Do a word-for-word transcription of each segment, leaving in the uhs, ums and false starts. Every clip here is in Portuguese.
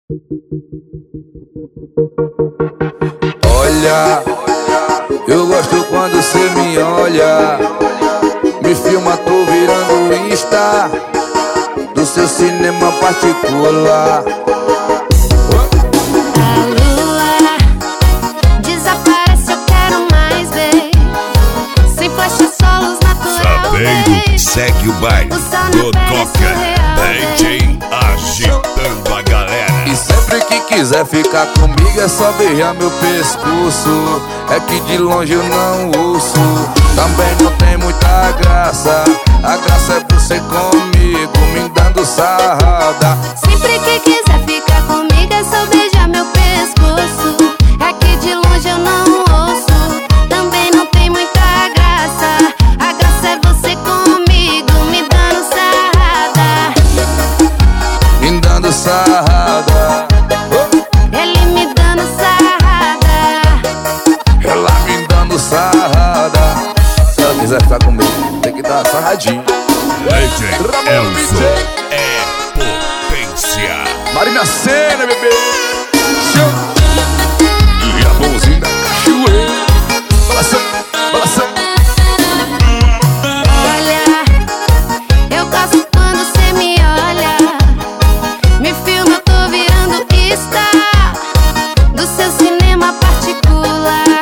Olha, eu gosto quando cê me olha, me filma, tô virando Insta do seu cinema particular. A lua desaparece, eu quero mais ver. Sem flash, solos natural. Sabendo, segue o baile do Coca, D J agitando a galera. E sempre que quiser ficar comigo é só beijar meu pescoço. É que de longe eu não ouço, também não tem muita graça. A graça é você comigo, me dando sarrada. Sempre que quiser ficar comigo é só beijar meu pescoço. É que de longe eu não ouço, também não tem muita graça. A graça é você comigo, me dando sarrada. Me dando sarrada. Ele me dando sarrada. Ela me dando sarrada. Se ela quiser ficar comigo, tem que dar sarradinho. D J Elson é potência. Marina Cena, bebê. Show. E a mãozinha da cachoeira, balançando, balançando. Olha, eu gosto quando cê me olha, me filma, eu tô virando Insta do seu cinema particular.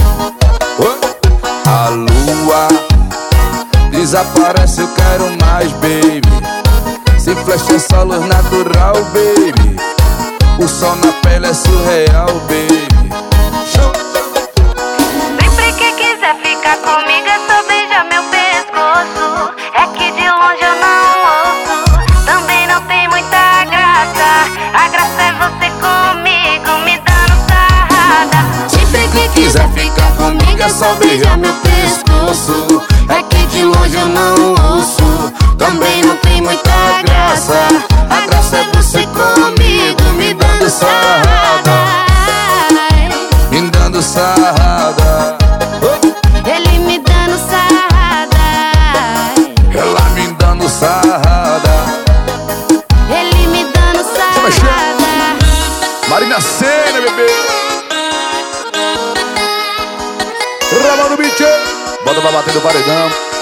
A lua desaparece, eu quero mais, baby. Sem flash é só luz natural, baby. O sol na pele é surreal, baby. Show. Sempre que quiser ficar comigo é só beijar meu pescoço. É que de longe eu não ouço, também não tem muita graça. A graça é você comigo, me dando sarrada. Sempre que quiser ficar comigo é só beijar meu pescoço. É que de longe eu não ouço, também não tem muita graça. A graça é você comigo, me dando sarrada. Me dando sarrada. Ele me dando sarrada. Ela me dando sarrada. Ele me dando sarrada. Marina Cena, bebê. Ramando o beat. Bota pra bater no paredão.